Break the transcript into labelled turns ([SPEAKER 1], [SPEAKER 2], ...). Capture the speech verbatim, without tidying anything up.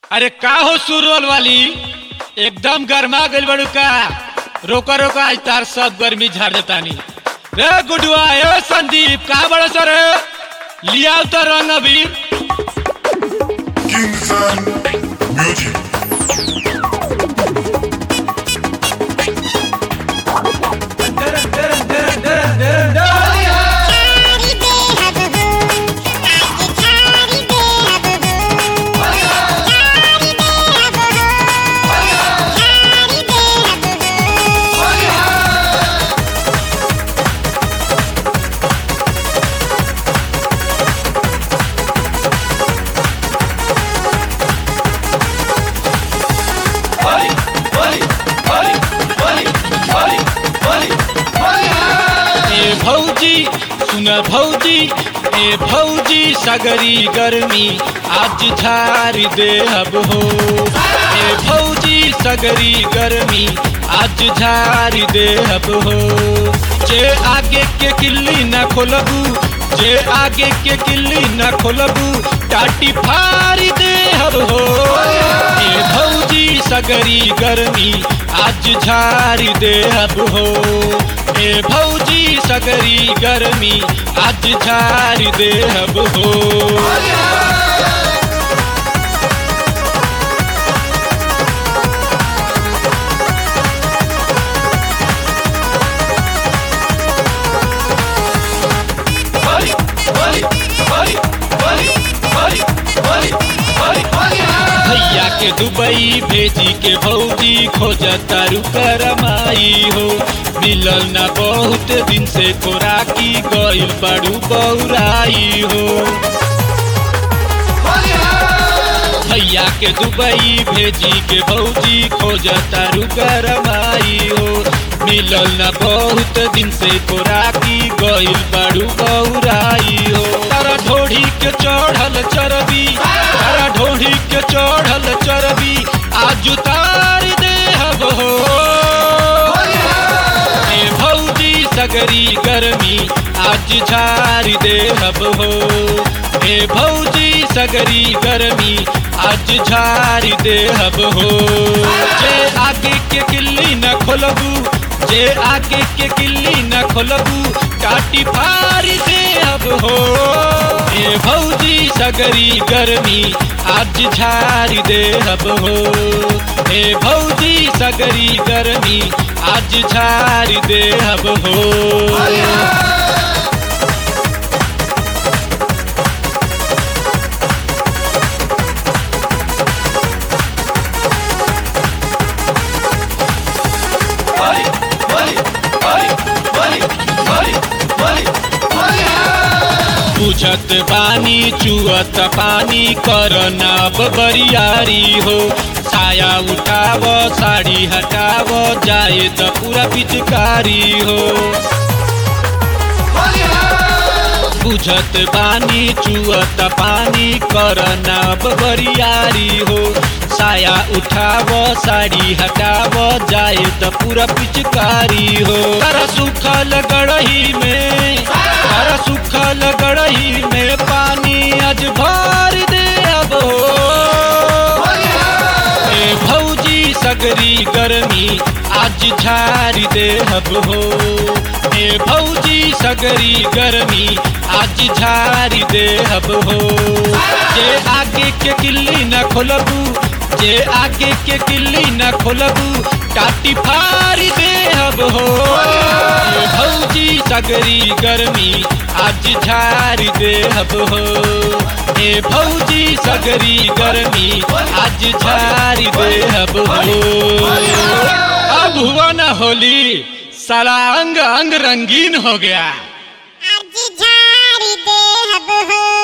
[SPEAKER 1] अरे का हो सुरवल वाली एकदम गर्मा गइल बड़ू का। रोका रोका आज तार सब गर्मी झाड़ देतानी। रे गुडुआ ए संदीप का बड़ा सर लिया तो रंग अबीर।
[SPEAKER 2] Kingston Music.
[SPEAKER 1] भौजी सुन भौजी ए भौजी सगरी गर्मी आज झारी देहब हो। ए भौजी सगरी गर्मी आज झारी देहब हो। जे आगे के किल्ली न खोलबू जे आगे के किल्ली न खोलबू टाटी फारी देहब हो। ए भौजी सगरी गर्मी आज झारी देहब हो। ए भौजी सगरी गर्मी आज झारी देहब हो। भैया के दुबई भेजी के भौजी खोजता रुकरमाई हो। मिलल ना बहुत दिन से खोराकी गइल बड़ू बौराई हो। भैया के दुबई भेजी के भौजी खोजता रुकरमाई हो। मिलल ना बहुत दिन से खोराकी गइल बड़ू बौराई हो। तारा ढोढ़ी के चढ़ल चरबी तारा ढोढ़ी के चढ़ल चरबी आज उतार देहब हो। ए भौजी सगरी गर्मी आज झारी देहब हो। ए भौजी सगरी गर्मी आज झारी देहब हो। जे आगे के किल्ली न खोलबू जे आगे के किल्ली न खोलबू टाटी फारी देहब हो। ए भौजी सगरी गर्मी आज झारी देहब हो। ए भौजी सगरी गर्मी आज झारी देहब हो। बुझत बानी चुअत पानी करना बरियारी हो। साया उठाव साड़ी हटाव जाए त पूरा पिचकारी हो। बुझत बानी चुअत पानी करना बरियारी हो। साया उठाव साड़ी हटाव जाए त पूरा पिचकारी हो। तारा सुखल गड़ही में तारा सुखल गड़ही में पानी आज भर देहब हो। ए भौजी सगरी गर्मी आज झारी देहब हो। ए भौजी सगरी गर्मी आज झारी देहब हो। जे आगे के किल्ली न खोलबू जे आगे के किल्ली न खोलबू टाटी फारी देहब हो। ए भौजी सगरी गर्मी आज झारी देहब हो। ए भौजी सगरी गर्मी आज झारी देहब हो। अब हुआ ना होली साला अंग अंग रंगीन हो गया।
[SPEAKER 3] आज झारी देहब हो।